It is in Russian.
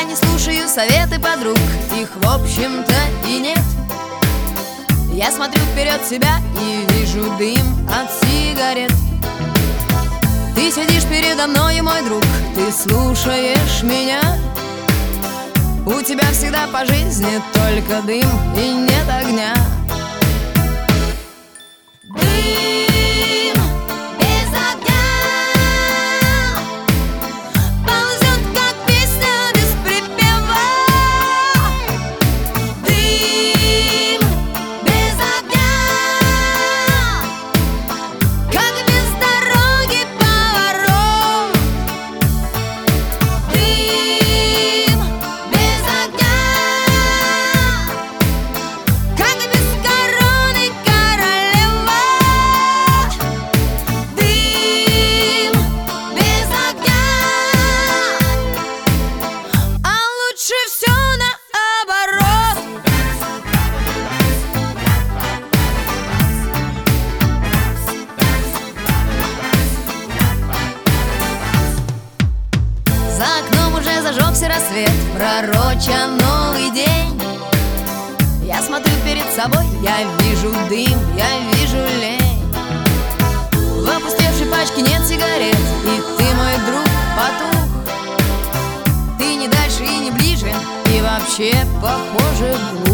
не слушаю советы подруг, их в общем-то и нет. Я смотрю вперед себя и вижу дым от сигарет. Ты сидишь передо мной, мой друг, ты слушаешь меня. У тебя всегда по жизни только дым и нет огня. Дым без огня ползет, как песня без припева. Дым без огня, как без дороги поворот. Дым без огня, как без короны королева. Дым без огня, а лучше все наоборот. За окном уже зажегся рассвет, пророча новый день. Я смотрю перед собой, я вижу дым, я вижу лень. В опустевшей пачке нет сигарет, и ты, мой друг, потух. Ты не дальше и не ближе, и вообще похоже глух.